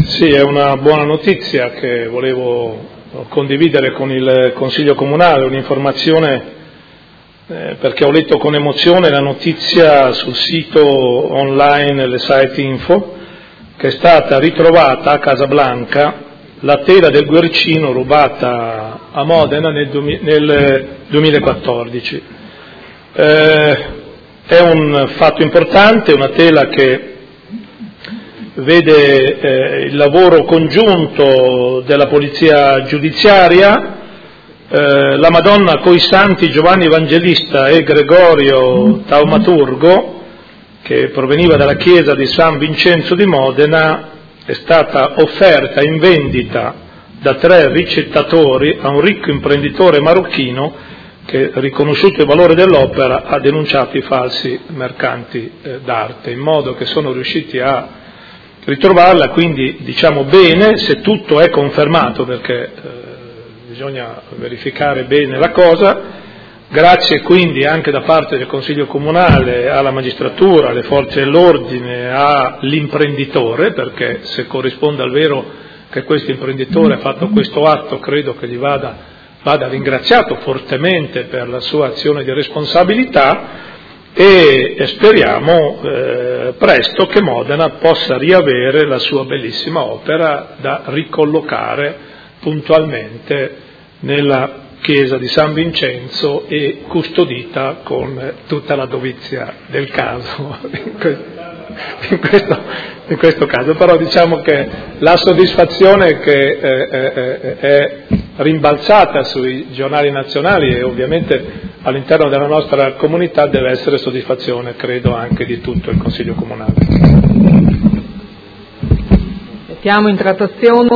Sì, è una buona notizia che volevo condividere con il Consiglio Comunale, un'informazione perché ho letto con emozione la notizia sul sito online Le Site Info che è stata ritrovata a Casablanca la tela del Guercino rubata a Modena nel 2014. È un fatto importante, una tela che vede il lavoro congiunto della polizia giudiziaria, la Madonna coi Santi Giovanni Evangelista e Gregorio Taumaturgo, che proveniva dalla chiesa di San Vincenzo di Modena, è stata offerta in vendita da 3 ricettatori a un ricco imprenditore marocchino che, riconosciuto il valore dell'opera, ha denunciato i falsi mercanti d'arte, in modo che sono riusciti a ritrovarla. Quindi diciamo bene, se tutto è confermato, perché bisogna verificare bene la cosa. Grazie quindi anche da parte del Consiglio Comunale alla magistratura, alle forze dell'ordine, all'imprenditore, perché se corrisponde al vero che questo imprenditore ha fatto questo atto, credo che gli vada ringraziato fortemente per la sua azione di responsabilità. E speriamo presto che Modena possa riavere la sua bellissima opera da ricollocare puntualmente nella chiesa di San Vincenzo e custodita con tutta la dovizia del caso in questo caso. Però diciamo che la soddisfazione che è rimbalzata sui giornali nazionali e ovviamente all'interno della nostra comunità deve essere soddisfazione, credo, anche di tutto il Consiglio Comunale. Mettiamo in trattazione